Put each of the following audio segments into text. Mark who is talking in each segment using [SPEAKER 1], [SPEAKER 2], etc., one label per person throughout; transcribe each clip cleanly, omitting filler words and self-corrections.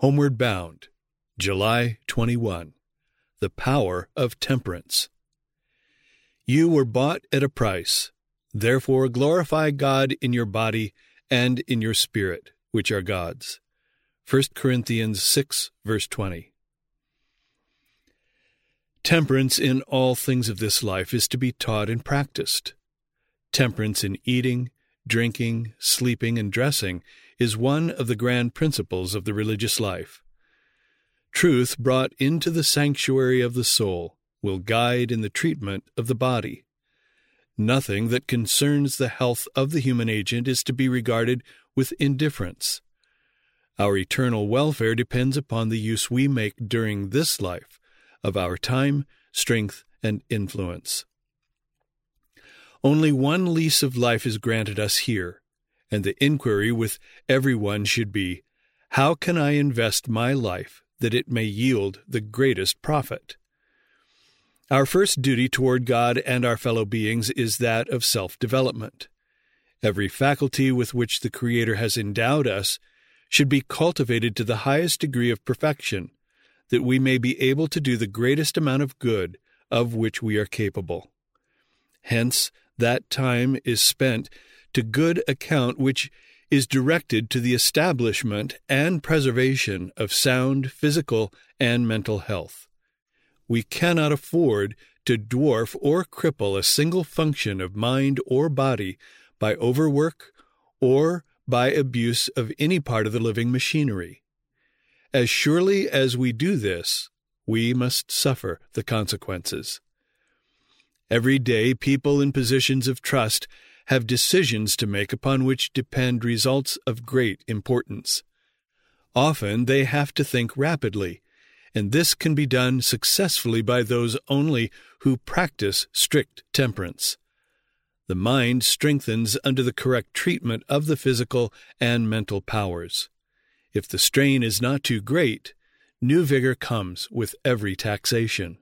[SPEAKER 1] Homeward Bound, July 21. The Power of Temperance. You were bought at a price. Therefore glorify God in your body and in your spirit, which are God's. 1 Corinthians 6, verse 20. Temperance in all things of this life is to be taught and practiced. Temperance in eating, drinking, sleeping, and dressing is one of the grand principles of the religious life. Truth brought into the sanctuary of the soul will guide in the treatment of the body. Nothing that concerns the health of the human agent is to be regarded with indifference. Our eternal welfare depends upon the use we make during this life of our time, strength, and influence. Only one lease of life is granted us here, and the inquiry with everyone should be, how can I invest my life that it may yield the greatest profit? Our first duty toward God and our fellow beings is that of self-development. Every faculty with which the Creator has endowed us should be cultivated to the highest degree of perfection, that we may be able to do the greatest amount of good of which we are capable. Hence, that time is spent to good account which is directed to the establishment and preservation of sound physical and mental health. We cannot afford to dwarf or cripple a single function of mind or body by overwork or by abuse of any part of the living machinery. As surely as we do this, we must suffer the consequences. Every day, people in positions of trust have decisions to make upon which depend results of great importance. Often they have to think rapidly, and this can be done successfully by those only who practice strict temperance. The mind strengthens under the correct treatment of the physical and mental powers. If the strain is not too great, new vigor comes with every taxation.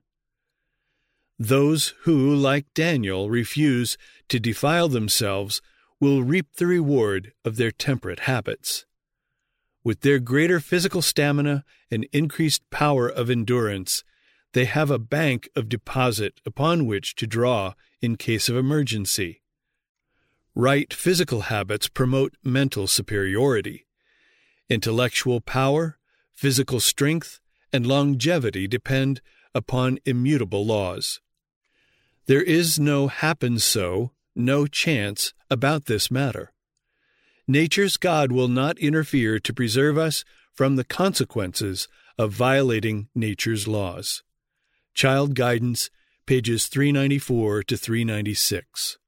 [SPEAKER 1] Those who, like Daniel, refuse to defile themselves will reap the reward of their temperate habits. With their greater physical stamina and increased power of endurance, they have a bank of deposit upon which to draw in case of emergency. Right physical habits promote mental superiority. Intellectual power, physical strength, and longevity depend upon immutable laws. There is no happens so, no chance about this matter. Nature's God will not interfere to preserve us from the consequences of violating nature's laws. Child Guidance, pages 394 to 396.